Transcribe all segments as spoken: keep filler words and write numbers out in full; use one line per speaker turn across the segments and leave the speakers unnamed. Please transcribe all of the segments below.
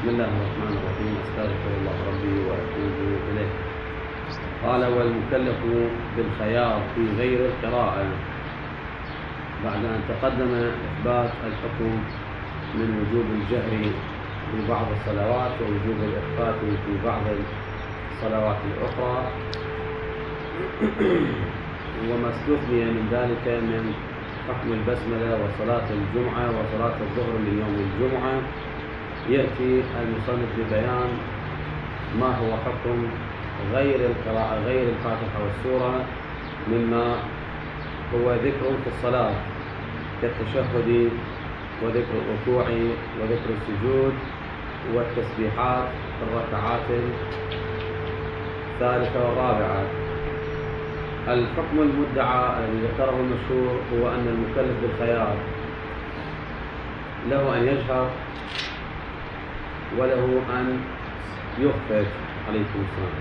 بسم الله الرحمن الرحيم. استغفر الله ربي واتوب اليه. قال والمكلف بالخيار في غير القراءة، بعد ان تقدم اثبات الحكم من وجوب الجهر في بعض الصلوات ووجوب الاخفاء في بعض الصلوات الاخرى، وما استثني من ذلك من حكم البسملة وصلاة الجمعة وصلاة الظهر من يوم الجمعة، يأتي المصنف ببيان ما هو حكم غير القراءة غير الفاتحة والسورة مما هو ذكر في الصلاة كالتشهد وذكر الركوع وذكر السجود والتسبيحات في الركعات الثالثة والرابعة. الحكم المدعى الذي ذكره المشهور هو أن المكلف بالخيار له أن يجهر وله أن يخفت. عليكم السلام.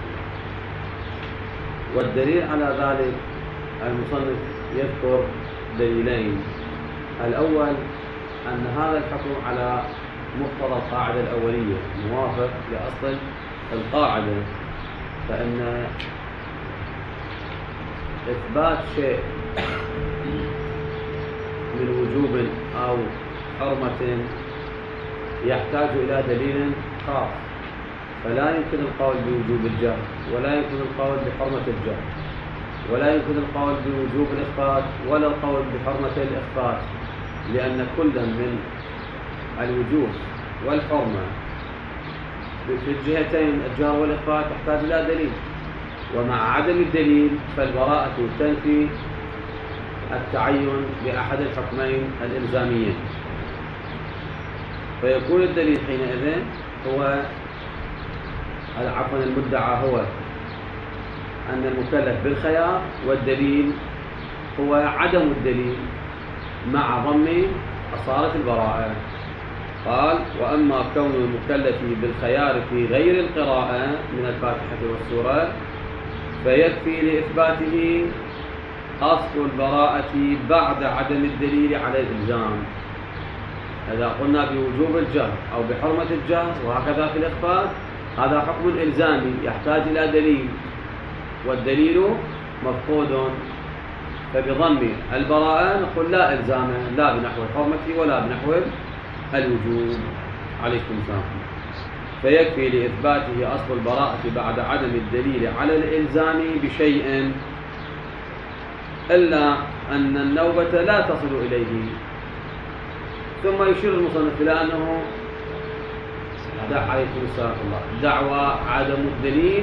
والدليل على ذلك المصنف يذكر دليلين. الأول أن هذا الحكم على مقتضى القاعدة الأولية موافق لأصل القاعدة، فإن إثبات شيء من وجوب أو حرمة يحتاج إلى دليل خاص، فلا يمكن القول بوجوب الجهر ولا يمكن القول بحرمة الجهر ولا يمكن القول بوجوب الإخفاء ولا القول بحرمة الإخفاء، لأن كل من الوجوب والحرمة في الجهتين الجهر والإخفاء تحتاج إلى دليل، ومع عدم الدليل فالبراءة تنفي التعين بأحد الحكمين الإلزاميين، فيكون الدليل حينئذ هو عفوا المدعى هو أن المكلف بالخيار، والدليل هو عدم الدليل مع ضم أصالة البراءة. قال وأما كون المكلف بالخيار في غير القراءة من الفاتحة والسورة فيكفي لإثباته أصل البراءة بعد عدم الدليل على الإلزام. إذا قلنا بوجوب الجهر أو بحرمة الجهر وهكذا في الإخفاء، هذا حكم إلزامي يحتاج إلى دليل، والدليل مفقود، فبضم البراءة نقول لا إلزام لا بنحو الحرمة ولا بنحو الوجوب. عليكم السلام. فيكفي لإثباته أصل البراءة بعد عدم الدليل على الإلزام بشيء، إلا أن النوبة لا تصل إليه. ثم يشير المصنف إلى أنه عليكم السلام الله دعوى عدم الدليل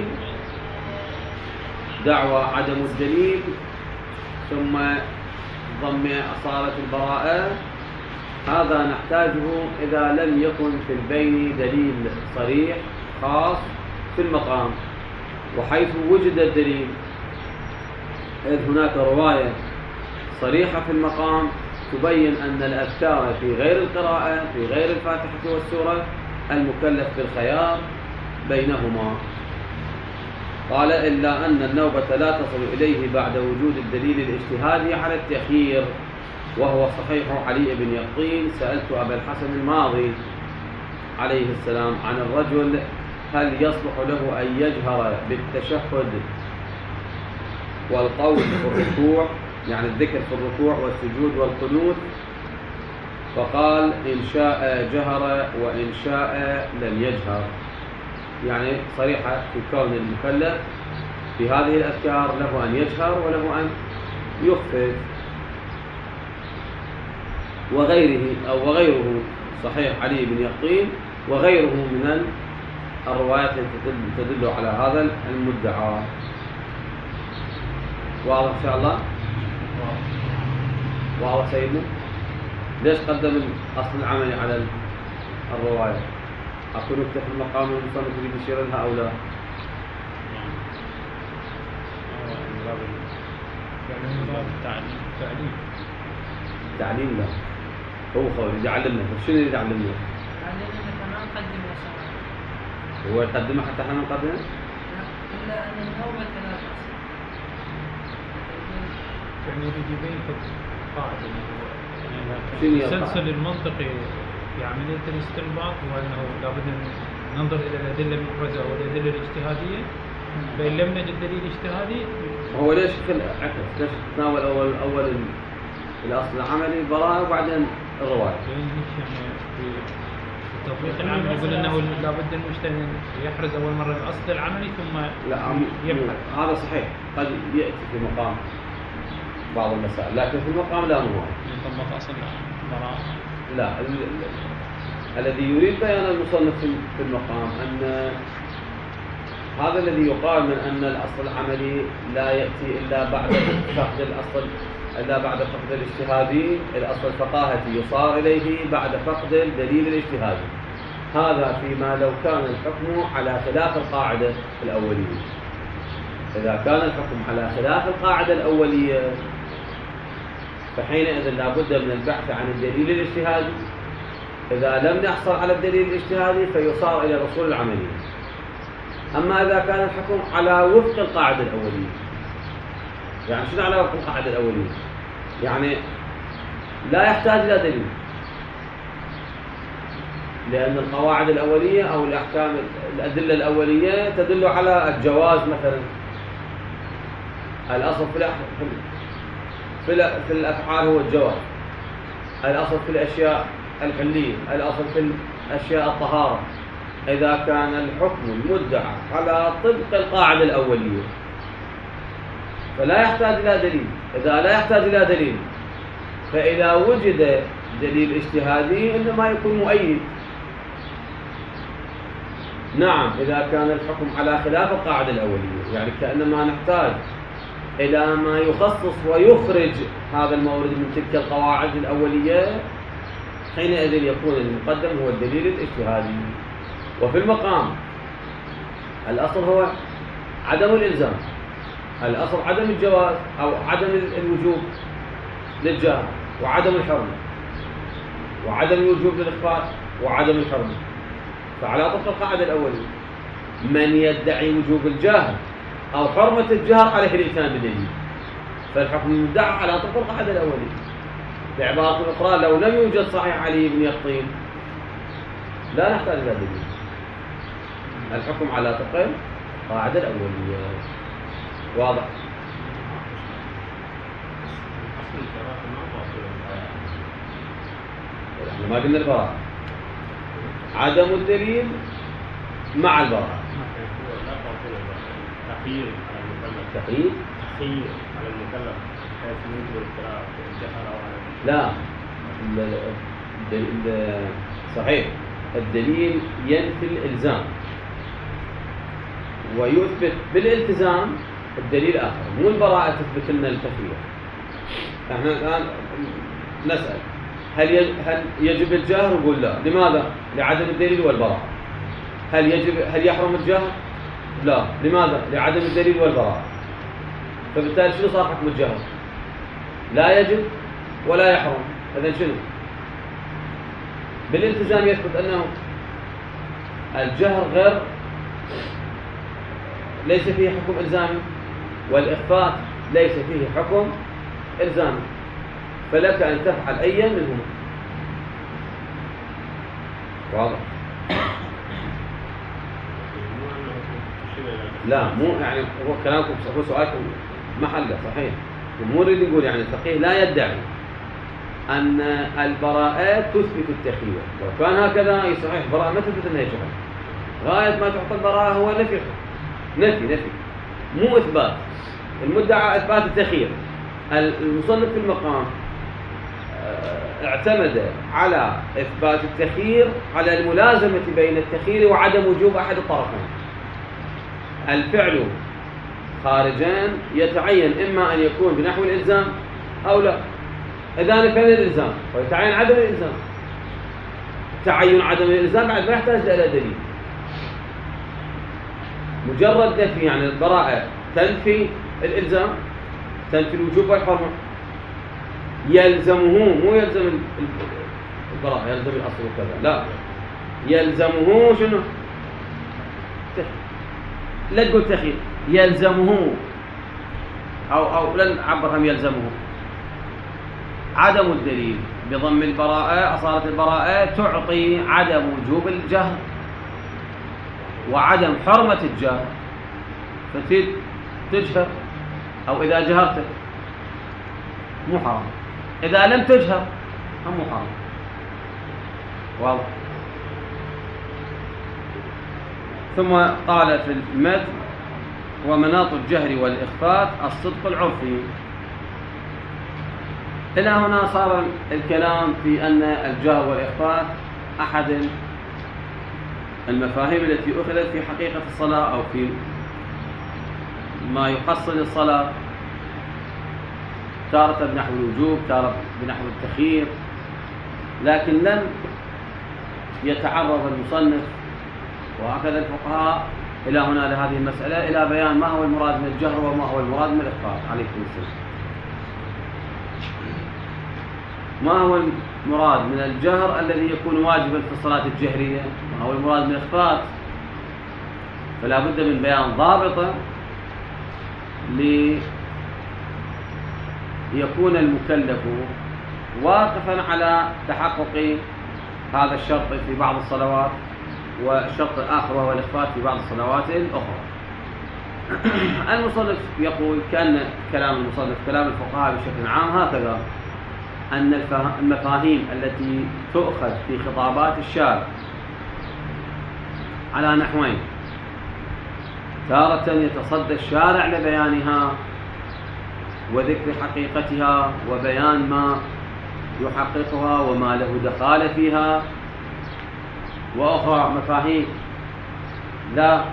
دعوى عدم الدليل ثم ضم أصالة البراءة، هذا نحتاجه إذا لم يكن في البين دليل صريح خاص في المقام، وحيث وجد الدليل إذ هناك رواية صريحة في المقام تبين أن الأذكار في غير القراءة في غير الفاتحة والسورة المكلف بالخيار بينهما. قال إلا أن النوبة لا تصل إليه بعد وجود الدليل الاجتهادي على التأخير، وهو صحيح علي بن يقين. سألت أبا الحسن الماضي عليه السلام عن الرجل هل يصلح له أن يجهر بالتشهد والقول في الركوع، يعني الذكر في الركوع والسجود والقنوت، فقال إن شاء جهر وإن شاء لم يجهر، يعني صريحة في كون المكلف في هذه الأذكار له أن يجهر وله أن يخفت. وغيره أو وغيره صحيح علي بن يقين وغيره من الروايات التي تدل على هذا المدعى. واضح إن شاء الله؟ واضح سيدنا؟ ليش قدم الأصل العملي على الرواية؟ أقول نكتة في المقام المصنف اللي بيشير لها أو لا؟
يعني من باب التعليم تعليم
تعليم لا هو خوي يعلمنا. شنو اللي يعلمنا؟
يعلمنا كمان نقدم وصلاة.
هو يقدمها حتى احنا نقدمها؟
لا إلا أن النوبة لا تصل.
يعني يريد يبين قاعدة
شنو
التسلسل المنطقي في عملية الاستنباط، وأنه لابد من ننظر إلى الأدلة المفرزة والأدلة الاجتهادية، فإن لم نجد دليل اجتهادي.
هو ليش كل عكس؟ ليش تناول أول أول الأصل العملي براءة وبعدين الرواية؟
يعني في التطبيق العملي يقول أنه لابد المجتهد يحرز أول مرة الأصل العملي ثم
لا يبحث. هذا صحيح، قد يأتي في مقام بعض المسائل، لكن في المقام لا مو
يطبق أصل براءة.
لا ال ال الذي يريد بيان المصنف في المقام أن هذا الذي يقال من أن الأصل العملي لا يأتي إلا بعد فقد الأصل إلا بعد فقد الاجتهادي، الأصل الفقاهتي يصار إليه بعد فقد الدليل الاجتهادي. هذا فيما لو كان الحكم على خلاف القاعدة الأولية. إذا كان الحكم على خلاف القاعدة الأولية فحينئذ لا بد من البحث عن الدليل الاجتهادي. إذا لم نحصل على الدليل الاجتهادي فيصار إلى الأصول العملية. أما إذا كان الحكم على وفق القاعدة الأولية، يعني شنو على وفق القاعدة الأولية؟ يعني لا يحتاج إلى دليل، لأن القواعد الأولية أو الأحكام الأدلة الأولية تدل على الجواز مثلا. الأصل في في الأفعال هو الجواز، الأصل في الأشياء الحلية، الأصل في الأشياء الطهارة. إذا كان الحكم المدعى على طبق القاعدة الأولية فلا يحتاج إلى دليل. إذا لا يحتاج إلى دليل فإذا وجد دليل اجتهادي إنما يكون مؤيد. نعم إذا كان الحكم على خلاف القاعدة الأولية، يعني كأنما نحتاج إلى ما يخصص ويخرج هذا المورد من تلك القواعد الأولية، حينئذ يكون المقدم هو الدليل الاجتهادي. وفي المقام الأصل هو عدم الإلزام، الأصل عدم الجواز أو عدم الوجوب للجهل، وعدم الحرمة، وعدم الوجوب للإخفاء، وعدم الحرمة. فعلى طبق القاعدة الأولية من يدعي وجوب الجهل أو حرمة الجهل عليه الإتيان بدليل، فالحكم المدعى على طبق القاعدة الأولية. بعبارة أخرى لو لم يوجد صحيح علي بن يقطين لا نحتاج إلى دليل، الحكم على طبق القاعدة الأولية. واضح؟ احنا ما قلنا البراءة، عدم الدليل مع البراءة.
تخيير على المكلف.
تخيير؟
تخيير على المكلف حيث يوجب القراءة الجهر أو على
لا الدليل صحيح، الدليل ينفي الإلزام ويثبت بالالتزام الدليل آخر، مو البراءة تثبت لنا التخيير. احنا الآن نسأل هل هل يجب الجهر؟ نقول لا. لماذا؟ لعدم الدليل والبراءة. هل يجب هل يحرم الجهر؟ لا. لماذا؟ لعدم الدليل والبراءة. فبالتالي شنو صار حكم الجهر؟ لا يجب ولا يحرم. إذن شنو؟ بالالتزام يثبت أنه الجهر غير ليس فيه حكم إلزامي، والإخفاء ليس فيه حكم إلزامي، فلك أن تفعل أي منهما. واضح؟ لا مو يعني هو كلامكم هو سؤالكم محله صحيح. الجمهور اللي يقول يعني الفقيه لا يدعي أن البراءات تثبت التخيير. لو كان هكذا أي صحيح براءة ما تثبت أنها جهل. غاية ما تعطى البراءة هو نفي نفي نفي مو إثبات. المدعى إثبات التخيير. المصنف في المقام اعتمد على إثبات التخيير على الملازمة بين التخيير وعدم وجوب أحد الطرفين. الفعل خارجان يتعين إما أن يكون بنحو الإلزام أو لا. إذا نفينا الإلزام ويتعين عدم الإلزام، تعين عدم الإلزام بعد ما يحتاج إلى دليل. مجرد نفي يعني البراءة تنفي الإلزام، تنفي الوجوب والحرمة. يلزمه مو يلزم البراءة يلزم الأصل وكذا، لا يلزمه شنو؟ لا تقول تخيير، يلزمه أو أو لن أعبر هم يلزمه عدم الدليل بضم البراءة. أصالة البراءة تعطي عدم وجوب الجهر وعدم حرمة الجهر فتجد تجهر، أو إذا جهرت مو حرام، إذا لم تجهر هم مو حرام. واضح. ثم قال في المتن: ومناط الجهر والإخفات الصدق العرفي. إلى هنا صار الكلام في أن الجهر والإخفات أحد المفاهيم التي أخذت في حقيقة الصلاة أو في ما يحصل الصلاة، تارة بنحو الوجوب، تارة بنحو التخيير، لكن لم يتعرض المصنف وهكذا الفقهاء إلى هنا لهذه المسألة، إلى بيان ما هو المراد من الجهر وما هو المراد من الإخفاء. عليكم السلام. ما هو المراد من الجهر الذي يكون واجبا في الصلاة الجهرية، ما هو المراد من الإخفاء، فلا بد من بيان ضابطة ليكون المكلف واقفا على تحقق هذا الشرط في بعض الصلوات، والشرط الآخر وهو الإخفاء في بعض الصلوات الأخرى. المصنف يقول كأن كلام المصنف كلام الفقهاء بشكل عام هكذا، أن المفاهيم التي تؤخذ في خطابات الشارع على نحوين: تارة يتصدى الشارع لبيانها وذكر حقيقتها وبيان ما يحققها وما له دخال فيها، وأخرى مفاهيم لا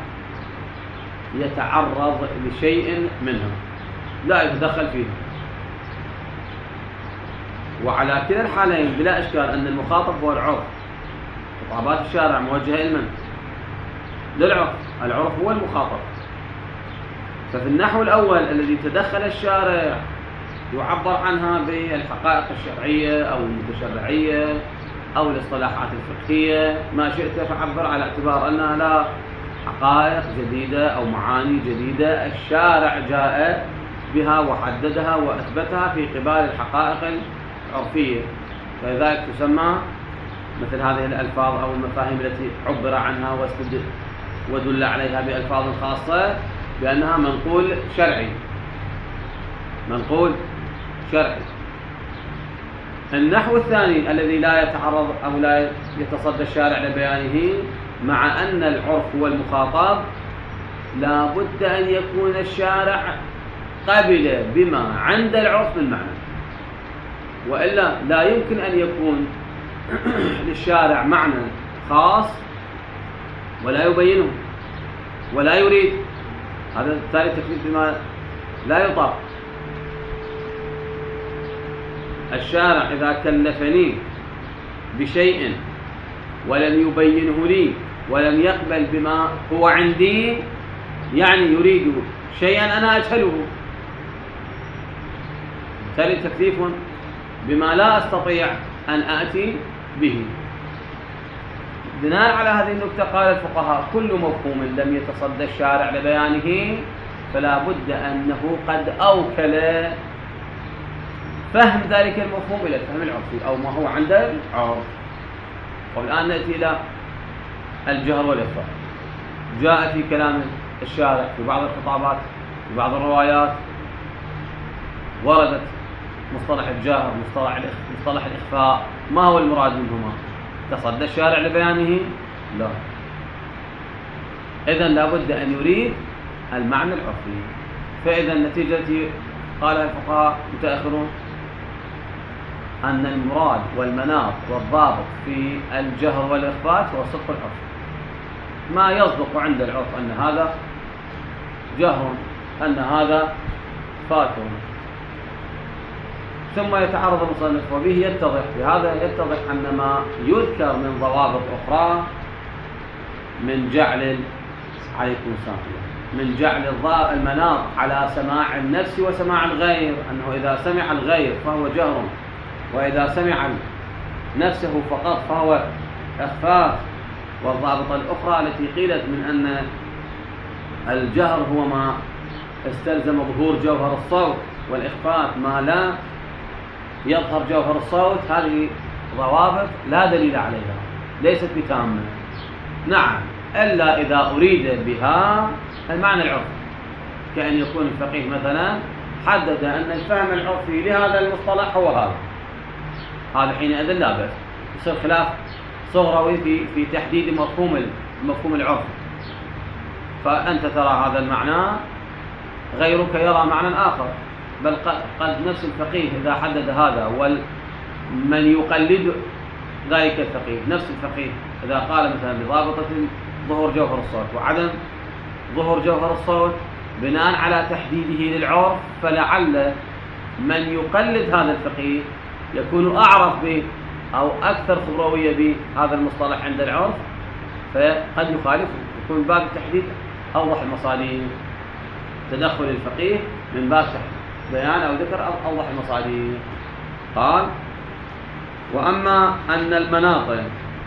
يتعرض لشيء منها، لا يتدخل فيها. وعلى كلا الحالين بلا إشكال أن المخاطب هو العرف. خطابات الشارع موجهة لمن؟ للعرف، العرف هو المخاطب. ففي النحو الأول الذي تدخل الشارع يعبر عنها بالحقائق الشرعية أو المتشرعية أو الاصطلاحات الفقهية، ما شئت فعبر، على اعتبار أنها لا حقائق جديدة أو معاني جديدة الشارع جاء بها وحددها وأثبتها في قبال الحقائق العرفية، فلذلك تسمى مثل هذه الألفاظ أو المفاهيم التي عبر عنها واستدل ودل عليها بألفاظ خاصة بأنها منقول شرعي، منقول شرعي. النحو الثاني الذي لا يتعرض أو لا يتصدى الشارع لبيانه، مع أن العرف هو المخاطب، لا بد أن يكون الشارع قبل بما عند العرف من معنى، وإلا لا يمكن أن يكون للشارع معنى خاص ولا يبينه ولا يريد، هذا التالي تكليف بما لا يطاق. الشارع إذا كلفني بشيء ولم يبينه لي ولم يقبل بما هو عندي، يعني يريد شيئا أنا أجهله، تالي تكليف بما لا أستطيع أن آتي به. بناء على هذه النكتة قال الفقهاء: كل مفهوم لم يتصدى الشارع لبيانه فلا بد أنه قد أوكل فهم ذلك المفهوم إلى الفهم العرفي أو ما هو عند العرف. والآن نأتي إلى الجهر والإخفاء. جاء في كلام الشارع في بعض الخطابات في بعض الروايات وردت مصطلح الجهر مصطلح مصطلح الإخفاء، ما هو المراد منهما؟ تصدى الشارع لبيانه؟ لا. إذن لابد أن يريد المعنى العرفي. فإذا النتيجة التي قالها الفقهاء متأخرون أن المراد والمناط والضابط في الجهر والإخفاء هو الصدق العرفي، ما يصدق عند العرف أن هذا جهر أن هذا فاتر. ثم يتعرض المصنف وبه يتضح بهذا يتضح أن ما يذكر من ضوابط أخرى من جعل عليكم السلام من جعل المناط على سماع النفس وسماع الغير، أنه إذا سمع الغير فهو جهر، وإذا سمع نفسه فقط فهو إخفاء. والضابطة الأخرى التي قيلت من أن الجهر هو ما استلزم ظهور جوهر الصوت، والإخفاء ما لا يظهر جوهر الصوت، هذه ضوابط لا دليل عليها، ليست بتامة. نعم إلا إذا أريد بها المعنى العرفي، كأن يكون الفقيه مثلا حدد أن الفهم العرفي لهذا المصطلح هو هذا، هذا حينئذ لا بأس، يصير خلاف صغروي في في تحديد مفهوم المفهوم العرفي. فأنت ترى هذا المعنى، غيرك يرى معنى آخر، بل قد نفس الفقيه إذا حدد هذا ومن يقلد ذلك الفقيه، نفس الفقيه إذا قال مثلا بضابطة ظهور جوهر الصوت وعدم ظهور جوهر الصوت بناء على تحديده للعرف، فلعل من يقلد هذا الفقيه يكون أعرف به أو أكثر خبروية بهذا المصطلح عند العرف، فقد يخالف، يكون باب التحديد أوضح المصادر، تدخل الفقيه من باب بيان أو ذكر أوضح المصادر. قال: وأما أن المناطق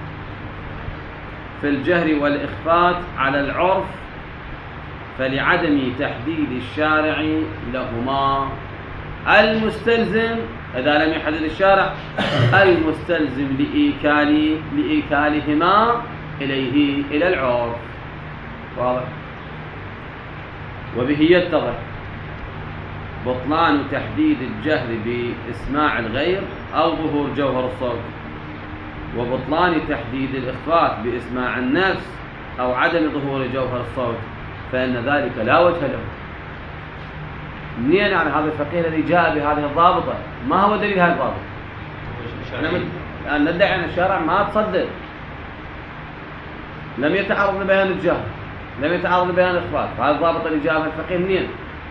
في الجهر والإخفات على العرف فلعدم تحديد الشارع لهما المستلزم، إذا لم يحدد الشارع، المستلزم لإيكال لإيكالهما إليه إلى العرف. واضح؟ وبه يتضح بطلان تحديد الجهر بإسماع الغير أو ظهور جوهر الصوت، وبطلان تحديد الإخفات بإسماع النفس أو عدم ظهور جوهر الصوت، فإن ذلك لا وجه له. منين يعني هذا الفقيه الذي جاء بهذه الضابطة؟ ما هو دليل هذه الضابطة؟ أن ندعي أن الشارع ما تصدق، لم يتعرض لبيان الجهر، لم يتعرض لبيان الإخفات، فهذه الضابطة اللي جاء بها الفقيه منين؟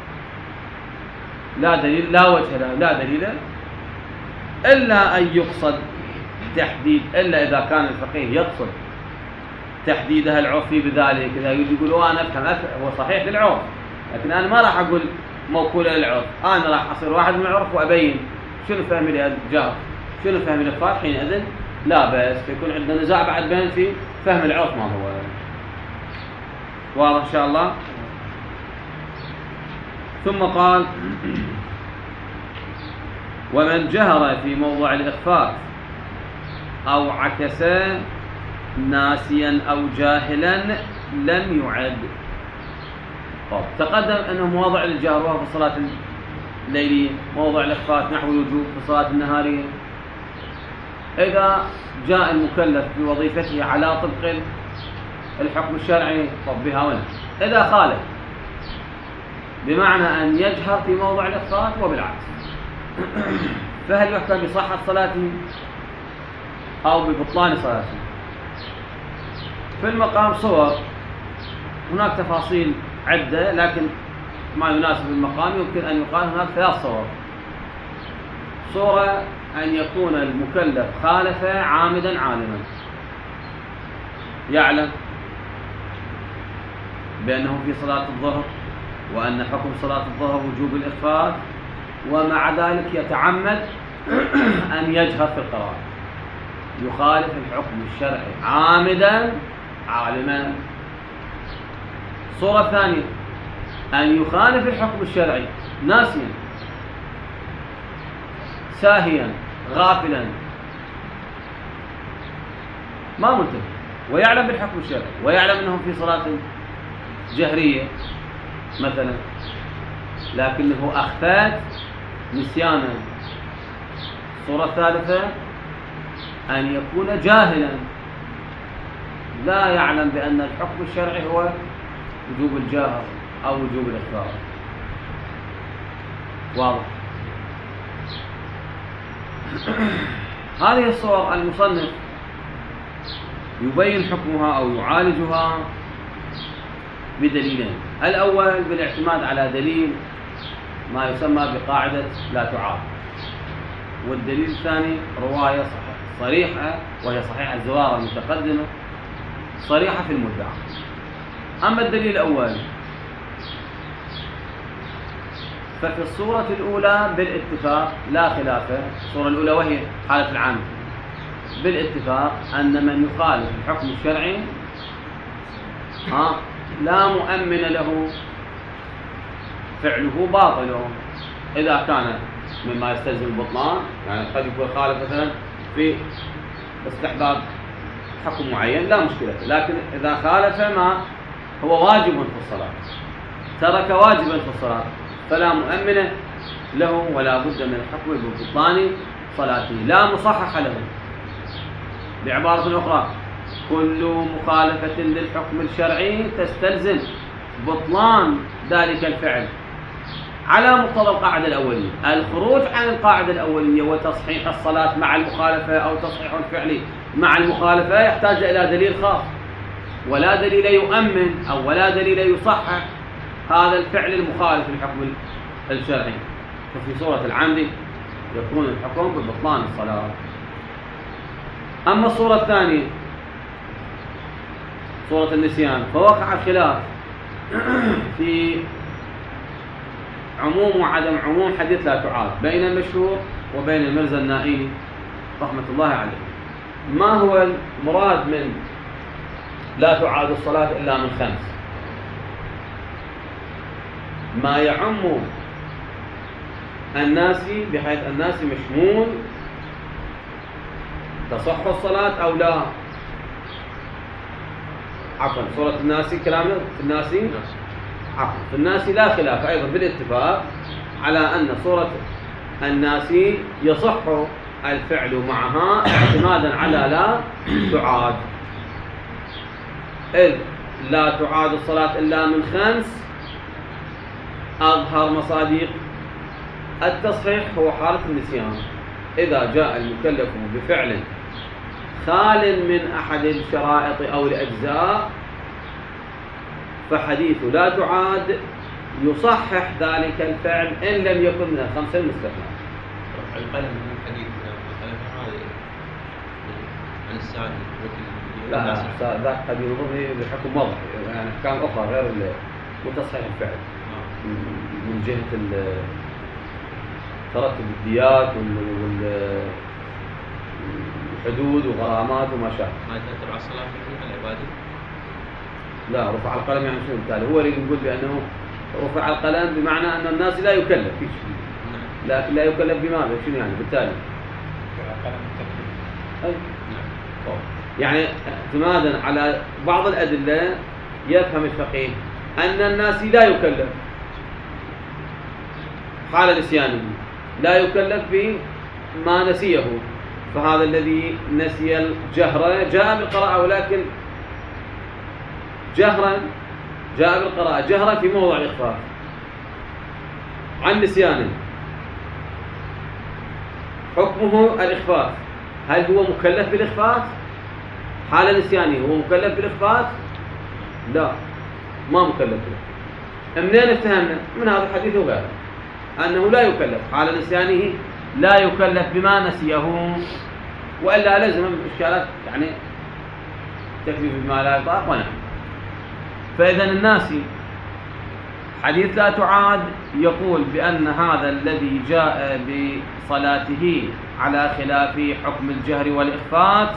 لا دليل، لا وجه له، لا دليل، إلا أن يقصد تحديد، إلا إذا كان الفقيه يقصد تحديدها العرفي بذلك، إذا يقول أنا أفهم هو صحيح للعرف، لكن أنا ما راح أقول موكولة للعرف، أنا راح أصير واحد من العرف وأبين شنو فهمي للجهر، شنو فهمي للإخفاء، حينئذ لا بأس، فيكون عندنا نزاع بعد بين في فهم العرف ما هو. واضح إن شاء الله. ثم قال: ومن جهر في موضع الإخفاء أو عكس ناسيا أو جاهلا لم يعد. طب تقدم أنه مواضع الجهر وهو في الصلاة الليلية، موضع الإخفاء نحو الوجوب في الصلاة النهارية. إذا جاء المكلف بوظيفته على طبق الحكم الشرعي طب بها ولا إذا خالف، بمعنى أن يجهر في موضع الإخفاء وبالعكس، فهل يحكم بصحة صلاته أو ببطلان صلاته؟ في المقام صور، هناك تفاصيل عدة، لكن ما يناسب المقام يمكن أن يقال هناك ثلاث صور. صورة أن يكون المكلف خالف عامدا عالما، يعلم بأنه في صلاة الظهر وأن حكم صلاة الظهر وجوب الإخفاء، ومع ذلك يتعمد أن يجهر في القراءة، يخالف الحكم الشرعي عامدا عالما. الصورة الثانية أن يخالف الحكم الشرعي ناسيا ساهيا غافلا، ما منتبه، ويعلم بالحكم الشرعي ويعلم أنه في صلاة جهرية مثلا، لكنه أخفات نسيانا. الصورة الثالثة أن يكون جاهلا لا يعلم بأن الحكم الشرعي هو وجوب الجهر أو وجوب الإخفاء. واضح؟ هذه الصور المصنف يبين حكمها أو يعالجها بدليلين: الأول بالاعتماد على دليل ما يسمى بقاعدة لا تعارض، والدليل الثاني رواية صريحة وهي صحيحة الزوارة المتقدمة صريحة في المدعى. أما الدليل الأول ففي الصورة الأولى بالاتفاق لا خلاف، الصورة الأولى وهي حالة العام بالاتفاق أن من يخالف الحكم الشرعي ها لا مؤمن له فعله باطل إذا كان مما يستلزم البطلان، يعني قد يكون خالف مثلا في استحباب حكم معين لا مشكلة، لكن إذا خالف ما هو واجب في الصلاة، ترك واجبا في الصلاة، فلا مؤمن له ولا بد من الحكم ببطلان صلاته، لا مصحح له. بعبارة أخرى، كل مخالفة للحكم الشرعي تستلزم بطلان ذلك الفعل على مقتضى القاعدة الأولية. الخروج عن القاعدة الأولية وتصحيح الصلاة مع المخالفة أو تصحيح الفعل مع المخالفة يحتاج إلى دليل خاص، ولا دليل يؤمن أو ولا دليل يصحح هذا الفعل المخالف للحكم الشرعي. ففي صورة العمد يكون الحكم ببطلان الصلاة. أما الصورة الثانية صورة النسيان، فوقع الخلاف في عموم وعدم عموم حديث لا تعاد بين المشهور وبين المرزا النائلي رحمة الله عليه. ما هو المراد من لا تعاد الصلاة إلا من خمس؟ ما يعم الناس بحيث الناس مشمول تصح الصلاة أو لا. عفوا صورة الناس كلامنا في الناس عفوا في الناس لا خلاف أيضا بالاتفاق على أن صورة الناس يصح الفعل معها اعتمادا على لا تعاد، إذ لا تعاد الصلاة إلا من خمس. أظهر مصادق التصحيح هو حالة النسيان، إذا جاء المكلف بفعل خال من أحد الشرائط أو الأجزاء فحديث لا تعاد يصحح ذلك الفعل إن لم يكن من الخمسة المستثنى.
رفع القلم من الحديث هذا عن الساعة
لا ذاك قد ينظر بحكم واضح، يعني أحكام أخرى غير وتصحيح الفعل من جهة ترتب الديات والحدود وغرامات وما شابه.
ما تأثر على الصلاة في العبادة؟
لا، رفع القلم يعني شنو بالتالي؟ هو اللي يقول بأنه رفع القلم بمعنى أن الناس لا يكلف في شيء، لكن لا يكلف بماذا؟ شنو يعني بالتالي؟ أي. يعني اعتمادا على بعض الأدلة يفهم الفقيه أن الناس لا يكلف حال نسيانه، لا يكلف بما نسيه، فهذا الذي نسي الجهر جاء بالقراءة، ولكن جهرا جاء بالقراءة جهرا في موضع الإخفاء عن نسيانه، حكمه الإخفاء. هل هو مكلف بالإخفاء؟ حال نسيانه هو مكلف بالإخفاء؟ لا، ما مكلف به. منين افتهمنا؟ من هذا الحديث وغيره أنه لا يكلف حال نسيانه، لا يكلف بما نسيه، وإلا لازم إشكالات يعني تكليف بما لا يطاق ونعم. فإذا الناس حديث لا تعاد يقول بأن هذا الذي جاء بصلاته على خلاف حكم الجهر والإخفاء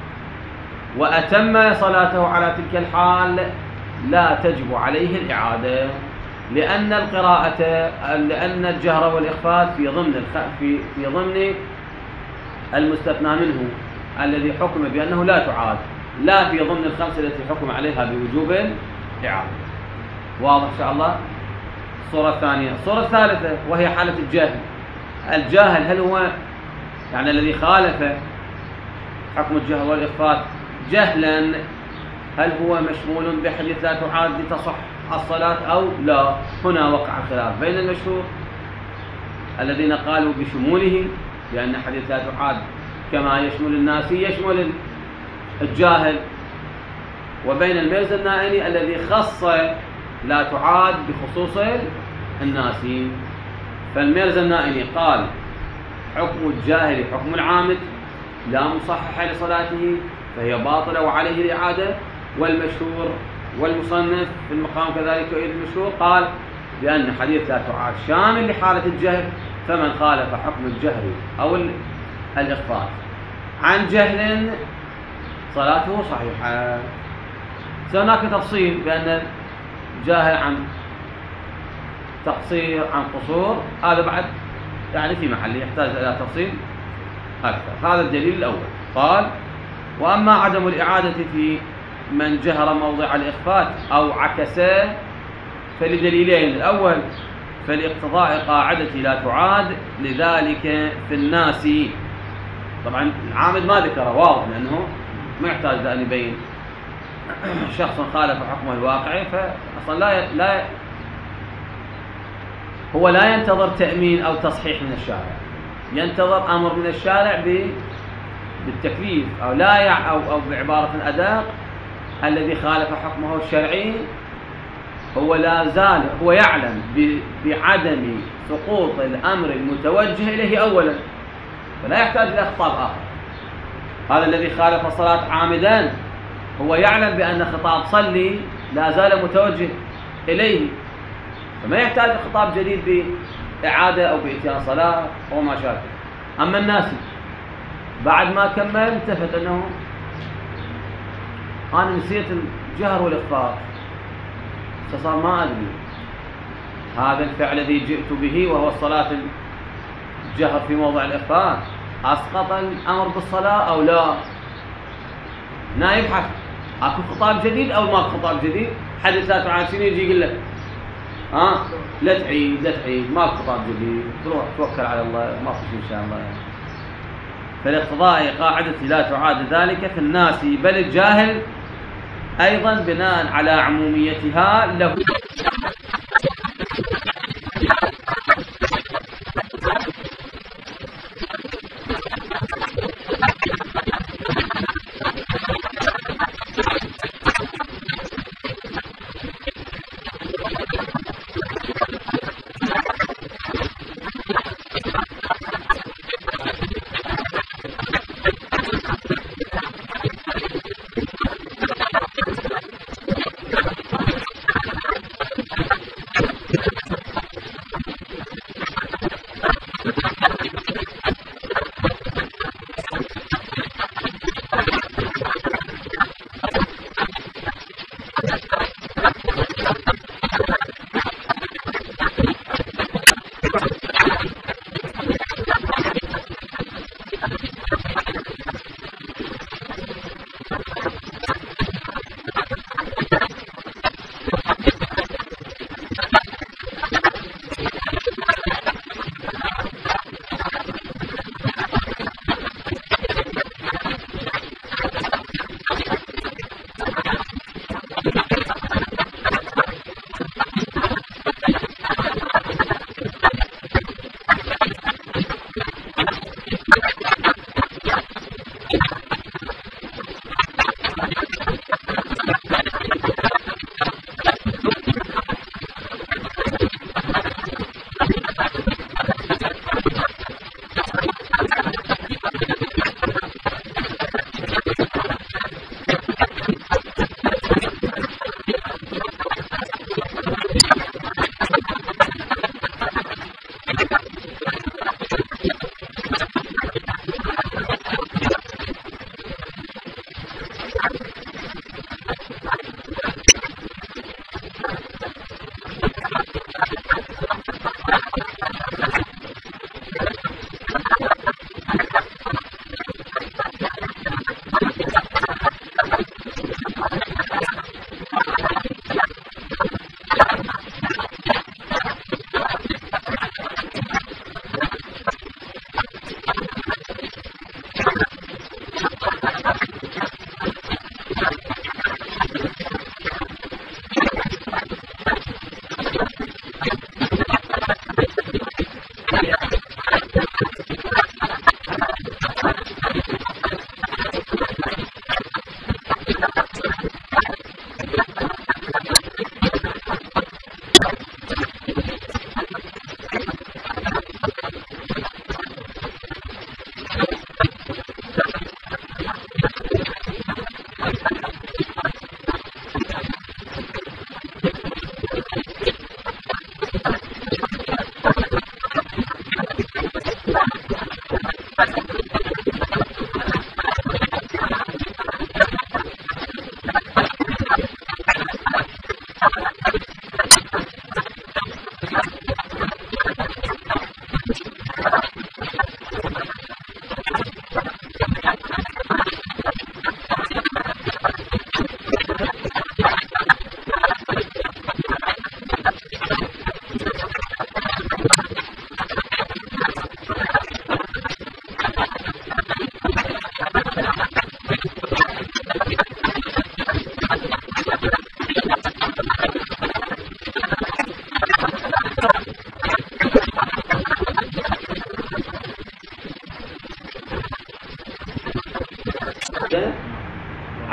وأتم صلاته على تلك الحال لا تجب عليه الإعادة، لأن القراءة لأن الجهر والإخفاء في ضمن في في ضمن المستثنى منه الذي حكم بأنه لا تعاد، لا في ضمن الخمسة التي حكم عليها بوجوب الإعادة. واضح إن شاء الله؟ الصورة الثانية، الصورة الثالثة وهي حالة الجاهل. الجاهل هل هو يعني الذي خالف حكم الجهر والإخفاء جهلا، هل هو مشمول بحديث لا تعاد لتصح الصلاة أو لا؟ هنا وقع الخلاف بين المشهور الذين قالوا بشموله لأن حديث لا تعاد كما يشمل الناس يشمل الجاهل، وبين المرزا النائلي الذي خص لا تعاد بخصوص الناس. فالمرزا النائلي قال حكم الجاهل حكم العامد لا مصحح لصلاته فهي باطلة وعليه الإعادة، والمشهور والمصنف في المقام كذلك وإذ المشهور قال بأن حديث لا تعاد شامل لحالة الجهل، فمن خالف حكم الجهر أو الإخفاء عن جهل صلاته صحيحة. هناك تفصيل بأن جاهل عن تقصير عن قصور، هذا بعد يعني في محله يحتاج إلى تفصيل أكثر. هذا الدليل الأول. قال وأما عدم الإعادة في من جهر موضع الإخفاء أو عكسه فلدليلين: الأول فالاقتضاء قاعدة لا تعاد، لذلك في الناس. طبعا العامد ما ذكره واضح لأنه ما يحتاج أن يبين شخص خالف حكمه الواقعي، فأصلا لا لا هو لا ينتظر تأمين أو تصحيح من الشارع، ينتظر أمر من الشارع بالتكليف، أو لا يع أو أو بعبارة أدق الذي خالف حكمه الشرعي هو لا زال هو يعلم بعدم سقوط الأمر المتوجه إليه أولا، فلا يحتاج إلى خطاب آخر. هذا الذي خالف الصلاة عامدا هو يعلم بأن خطاب صلي لا زال متوجه إليه، فما يحتاج خطاب جديد بإعادة أو بإتيان صلاة أو ما شابه. أما الناس بعد ما كمل التفت أنه أنا نسيت الجهر والإخفاء، فصار ما أدري هذا الفعل الذي جئت به وهو الصلاة الجهر في موضع الإخفاء أسقط الأمر بالصلاة أو لا. نا يبحث أكو خطاب جديد أو ما خطاب جديد. حدث لا تعاد سنين يجي يقول لك ها آه لا تعيد لا تعيد ما خطاب جديد، تروح توكل على الله ما في شيء إن شاء الله. فالاقتضاء قاعدة لا تعاد ذلك في الناس، بل الجاهل أيضا بناء على عموميتها له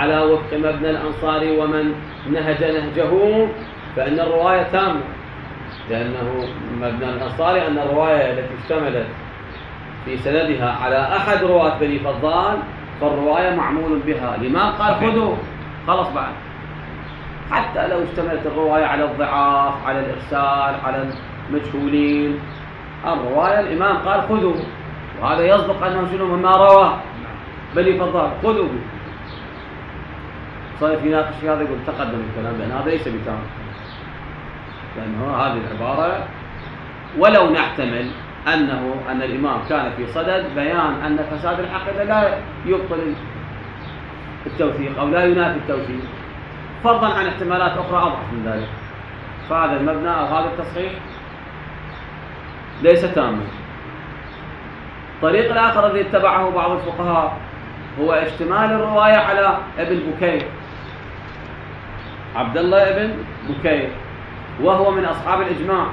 على وفق مبنى الأنصاري ومن نهج نهجه فإن الرواية تامة، لأنه مبنى الأنصاري أن الرواية التي اشتملت في سندها على أحد رواة بني فضال فالرواية معمول بها. لما قال خذوا خلص بعد، حتى لو اشتملت الرواية على الضعاف، على الإرسال، على المجهولين، الرواية الإمام قال خذوا، وهذا يصدق أنه شنو مما رواه بني فضال خذوا به. صار في ناقش في هذا يقول تقدم الكلام، لأن هذا ليس بتام، لأنه هذه العبارة ولو نحتمل أنه أن الإمام كان في صدد بيان أن فساد العقيدة لا يبطل التوثيق أو لا ينافي التوثيق، فضلا عن احتمالات أخرى أضعف من ذلك، فهذا المبنى أو هذا التصحيح ليس تاما. الطريق الآخر الذي اتبعه بعض الفقهاء هو اشتمال الرواية على ابن بكير، عبد الله ابن بكير، وهو من أصحاب الإجماع.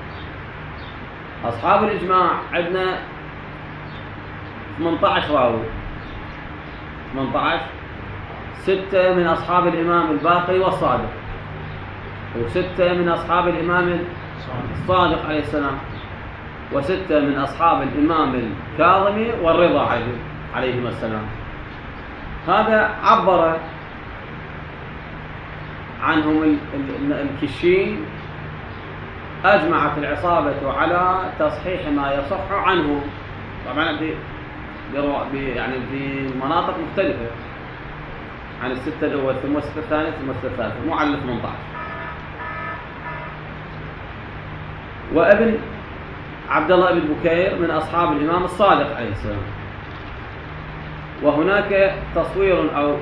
أصحاب الإجماع عندنا ثمانية عشر راوي، ثمانية عشر، ستة من أصحاب الإمام الباقر والصادق، وستة من أصحاب الإمام الصادق عليه السلام، وستة من أصحاب الإمام الكاظمي والرضا عليهما السلام. هذا عبر عنهم الكشين. أجمعت العصابة على تصحيح ما يصح عنه، طبعا في يعني في مناطق مختلفة عن الستة الأول ثم الستة الثانية ثم الستة الثالثة، مو على ثمانية عشر. وابن عبد الله بن بكير من أصحاب الإمام الصادق عليه السلام. وهناك تصوير أو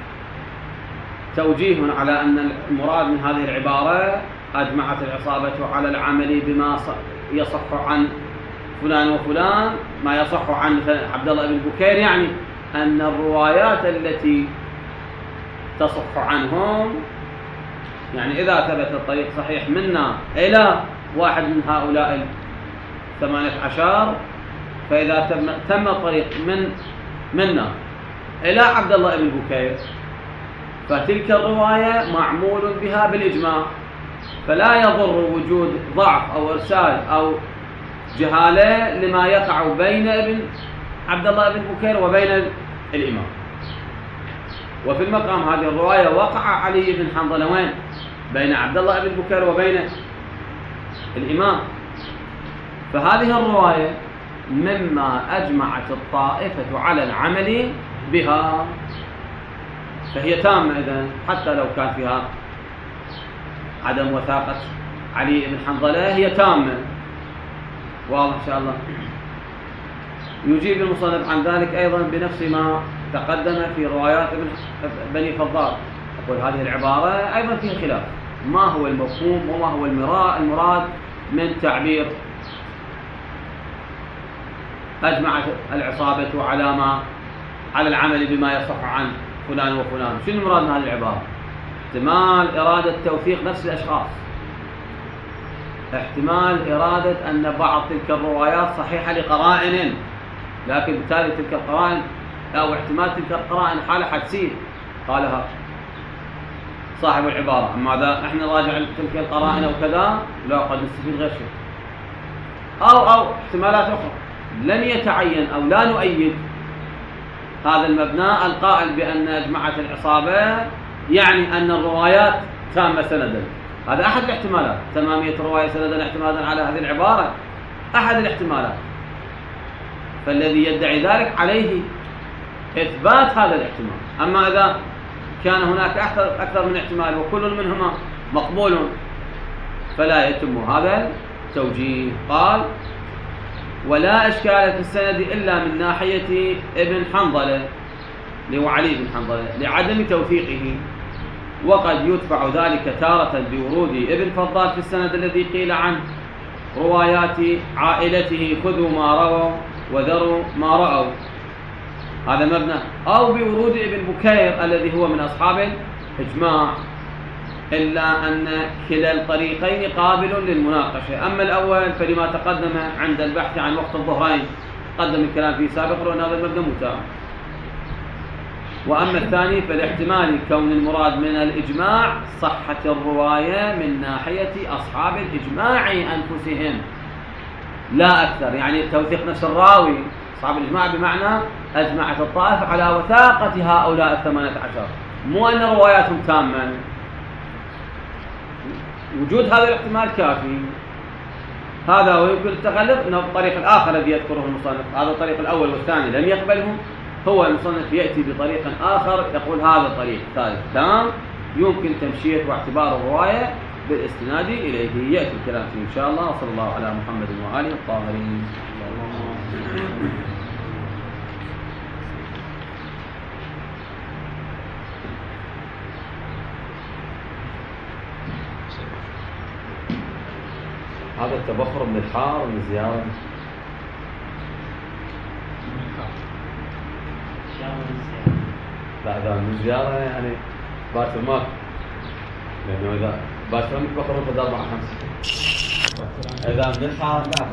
توجيه على أن المراد من هذه العبارة أجمعت العصابة على العمل بما يصح عن فلان وفلان، ما يصح عن عبد الله بن بكير، يعني أن الروايات التي تصح عنهم، يعني إذا ثبت الطريق صحيح منا إلى واحد من هؤلاء الثمانية عشر، فإذا تم, تم الطريق من منا إلى عبد الله بن بكير فتلك الرواية معمول بها بالإجماع، فلا يضر وجود ضعف أو إرسال أو جهالة لما يقع بين ابن عبد الله بن بكير وبين الإمام. وفي المقام هذه الرواية وقع علي بن حنظلة وين؟ بين عبد الله بن بكير وبين الإمام. فهذه الرواية مما أجمعت الطائفة على العمل بها، فهي تامة إذن، حتى لو كان فيها عدم وثاقة علي بن حنظلة هي تامة. واضح إن شاء الله. يجيب المصنف عن ذلك أيضا بنفس ما تقدم في روايات بني فضال. أقول هذه العبارة أيضا فيها خلاف، ما هو المفهوم وما هو المراد من تعبير أجمعت العصابة على ما على العمل بما يصح عن فلان وفلان. شنو المراد من هذه العبارة؟ احتمال إرادة توثيق نفس الأشخاص، احتمال إرادة أن بعض تلك الروايات صحيحة لقرائن، لكن بالتالي تلك القرائن أو احتمال تلك القرائن حالة حدسية قالها صاحب العبارة، أما إذا احنا راجع تلك القرائن أو كذا لا، قد نستفيد غير شيء، أو أو احتمالات أخرى لن يتعين أو لا نؤيد هذا المبنى القائل بأن أجمعت العصابة يعني أن الروايات تامة سندا. هذا أحد الاحتمالات، تمامية الرواية سندا اعتمادا على هذه العبارة أحد الاحتمالات. فالذي يدعي ذلك عليه إثبات هذا الاحتمال. أما إذا كان هناك أكثر, أكثر من احتمال وكل منهما مقبول فلا يتم هذا التوجيه. قال: ولا إشكال في السند إلا من ناحية ابن حنظلة، اللي هو علي بن حنظلة، لعدم توثيقه، وقد يدفع ذلك تارة بورود ابن فضال في السند الذي قيل عنه روايات عائلته خذوا ما رووا وذروا ما رأوا، هذا مبنى، أو بورود ابن بكير الذي هو من أصحاب الإجماع، إلا أن كلا الطريقين قابل للمناقشة. أما الأول فلما تقدم عند البحث عن وقت الظهرين قدم الكلام فيه سابقا، وأن هذا المبنى متاح. وأما الثاني فالاحتمال كون المراد من الإجماع صحة الرواية من ناحية أصحاب الإجماع أنفسهم لا أكثر، يعني توثيق نفس الراوي أصحاب الإجماع بمعنى أجمعت الطائفة على وثاقة هؤلاء الثمانية عشر، مو أن رواياتهم تامة. وجود هذا الاحتمال كافي. هذا ويمكن التغلب أنه الطريق الآخر الذي يذكره المصنف، هذا الطريق الأول والثاني لم يقبلهم، هو المصنف يأتي بطريق آخر يقول هذا الطريق ثالث تام يمكن تمشية واعتبار الرواية بالاستناد إليه. يأتي الكلام فيه إن شاء الله. وصلى الله على محمد وآله الطاهرين. هذا التبخر من الحار من الزيارة لا إذا من الزيارة يعني باكر ماك، لأنه إذا باكر متبخر فد أربعة خمسة، إذا من الحار لا.